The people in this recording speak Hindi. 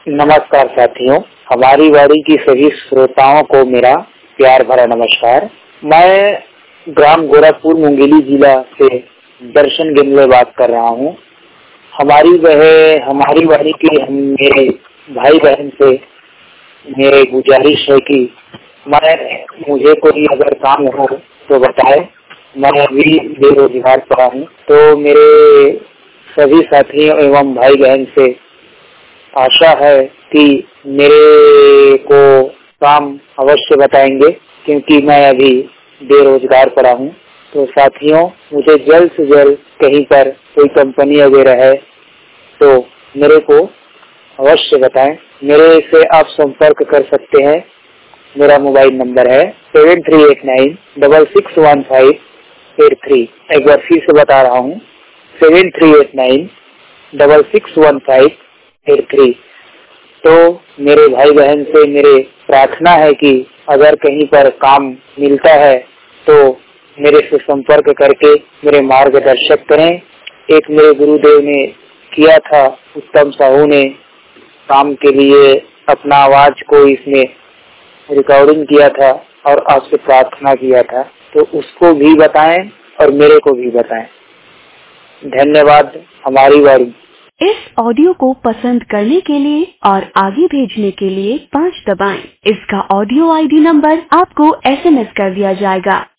नमस्कार साथियों, हमारी वाणी की सभी श्रोताओं को मेरा प्यार भरा नमस्कार। मैं ग्राम गोरखपुर मुंगेली जिला से दर्शन गिमले बात कर रहा हूँ। हमारी वाणी के मेरे भाई बहन से मेरे गुजारिश है कि मुझे कोई अगर काम हो तो बताए। मैं अभी बेरोजगार पड़ा हूँ, तो मेरे सभी साथियों एवं भाई बहन से आशा है कि मेरे को काम अवश्य बताएंगे, क्योंकि मैं अभी बेरोजगार पड़ा हूँ। तो साथियों, मुझे जल्द से जल्द कहीं पर कोई कंपनी वगैरह है तो मेरे को अवश्य बताएं। मेरे से आप संपर्क कर सकते हैं। मेरा मोबाइल नंबर है 7389661583। एक बार फिर से बता रहा हूँ, 7389661583। तो मेरे भाई बहन से मेरे प्रार्थना है कि अगर कहीं पर काम मिलता है तो मेरे से संपर्क करके मेरे मार्गदर्शक करें। एक मेरे गुरुदेव ने किया था, उत्तम साहू ने काम के लिए अपना आवाज को इसमें रिकॉर्डिंग किया था और आपसे प्रार्थना किया था, तो उसको भी बताएं और मेरे को भी बताएं। धन्यवाद। हमारी वाणी। इस ऑडियो को पसंद करने के लिए और आगे भेजने के लिए 5 दबाएं। इसका ऑडियो ID नंबर आपको SMS कर दिया जाएगा।